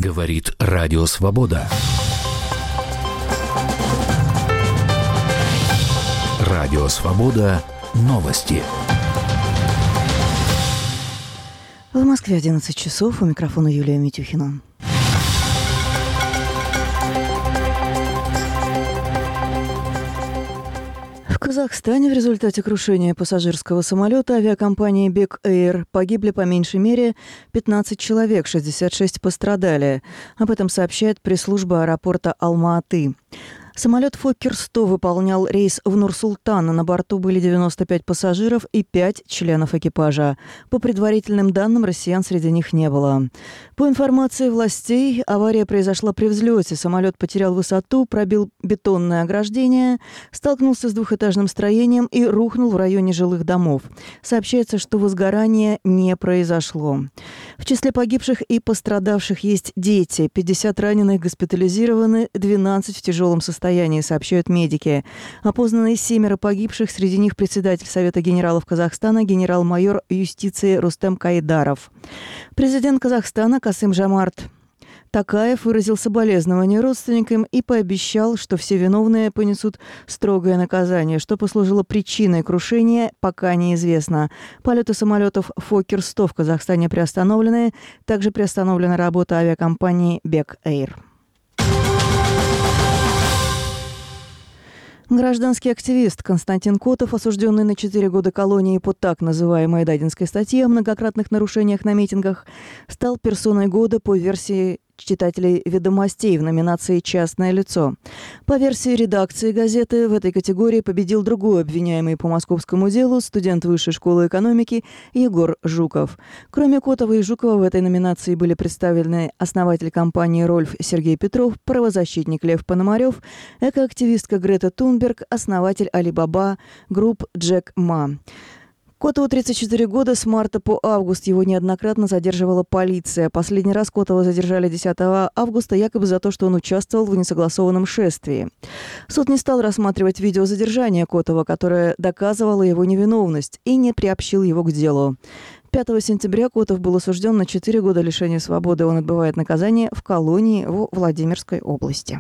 Говорит Радио Свобода. Радио Свобода. Новости. В Москве 11 часов. У микрофона Юлия Митюхина. В Казахстане в результате крушения пассажирского самолета авиакомпании Бек Эйр погибли по меньшей мере 15 человек, 66 пострадали. Об этом сообщает пресс-служба аэропорта Алма-Аты. Самолет Фоккер-100 выполнял рейс в Нур-Султан. На борту были 95 пассажиров и 5 членов экипажа. По предварительным данным, россиян среди них не было. По информации властей, авария произошла при взлете. Самолет потерял высоту, пробил бетонное ограждение, столкнулся с двухэтажным строением и рухнул в районе жилых домов. Сообщается, что возгорание не произошло. В числе погибших и пострадавших есть дети. 50 раненых госпитализированы, 12 в тяжелом состоянии, сообщают медики. Опознаны 7 погибших, среди них председатель Совета генералов Казахстана, генерал-майор юстиции Рустем Кайдаров. Президент Казахстана Касым-Жомарт Токаев выразил соболезнования родственникам и пообещал, что все виновные понесут строгое наказание. Что послужило причиной крушения, пока неизвестно. Полеты самолетов Фоккер-100 в Казахстане приостановлены. Также приостановлена работа авиакомпании Бек Эйр. Гражданский активист Константин Котов, осужденный на 4 года колонии по так называемой Дадинской статье о многократных нарушениях на митингах, стал персоной года по версии читателей «Ведомостей» в номинации «Частное лицо». По версии редакции газеты, в этой категории победил другой обвиняемый по московскому делу, студент Высшей школы экономики Егор Жуков. Кроме Котова и Жукова в этой номинации были представлены основатель компании «Рольф» Сергей Петров, правозащитник Лев Пономарев, экоактивистка Грета Тунберг, основатель Алибаба Групп Джек Ма. Котову 34 года, с марта по август его неоднократно задерживала полиция. Последний раз Котова задержали 10 августа якобы за то, что он участвовал в несогласованном шествии. Суд не стал рассматривать видеозадержание Котова, которое доказывало его невиновность, и не приобщил его к делу. 5 сентября Котов был осужден на 4 года лишения свободы. Он отбывает наказание в колонии во Владимирской области.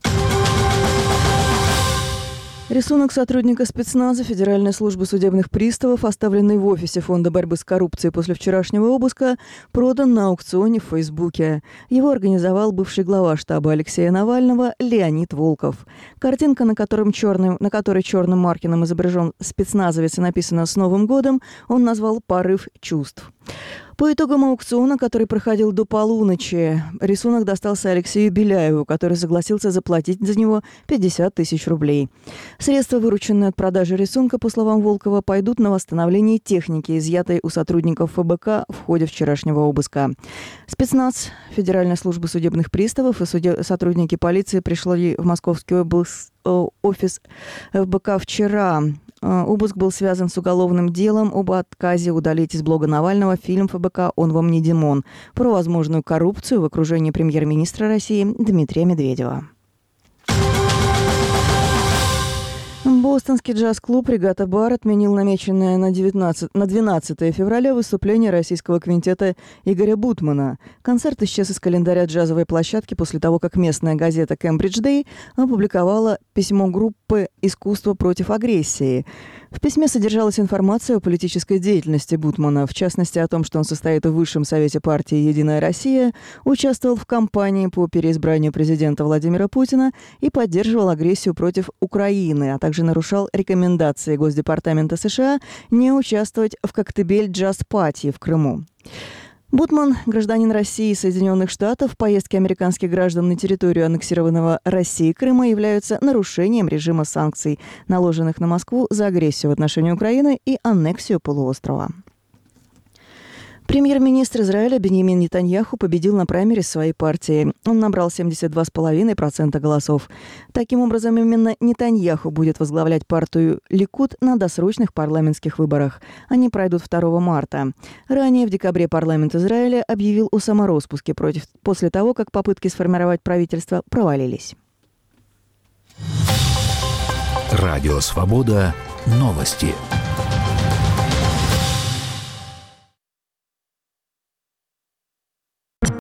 Рисунок сотрудника спецназа Федеральной службы судебных приставов, оставленный в офисе Фонда борьбы с коррупцией после вчерашнего обыска, продан на аукционе в Фейсбуке. Его организовал бывший глава штаба Алексея Навального Леонид Волков. Картинка, на которой черным маркером изображен спецназовец и написано «С Новым годом», он назвал «Порыв чувств». По итогам аукциона, который проходил до полуночи, рисунок достался Алексею Беляеву, который согласился заплатить за него 50 тысяч рублей. Средства, вырученные от продажи рисунка, по словам Волкова, пойдут на восстановление техники, изъятой у сотрудников ФБК в ходе вчерашнего обыска. Спецназ Федеральной службы судебных приставов и сотрудники полиции пришли в Московский офис ФБК вчера. Обыск был связан с уголовным делом об отказе удалить из блога Навального фильм ФБК «Он вам не Димон» про возможную коррупцию в окружении премьер-министра России Дмитрия Медведева. Бостонский джаз-клуб «Регата Бар» отменил намеченное на 12 февраля выступление российского квинтета Игоря Бутмана. Концерт исчез из календаря джазовой площадки после того, как местная газета «Кембридж Дэй» опубликовала письмо группы «Искусство против агрессии». В письме содержалась информация о политической деятельности Бутмана, в частности о том, что он состоит в Высшем совете партии «Единая Россия», участвовал в кампании по переизбранию президента Владимира Путина и поддерживал агрессию против Украины, а также нарушал рекомендации Госдепартамента США не участвовать в «Коктебель-джаз-пати» в Крыму. Бутман, гражданин России и Соединенных Штатов, поездки американских граждан на территорию аннексированного Россией Крыма являются нарушением режима санкций, наложенных на Москву за агрессию в отношении Украины и аннексию полуострова. Премьер-министр Израиля Биньямин Нетаньяху победил на праймериз своей партии. Он набрал 72,5% голосов. Таким образом, именно Нетаньяху будет возглавлять партию Ликуд на досрочных парламентских выборах. Они пройдут 2 марта. Ранее, в декабре, парламент Израиля объявил о самороспуске после того, как попытки сформировать правительство провалились. Радио «Свобода». Новости.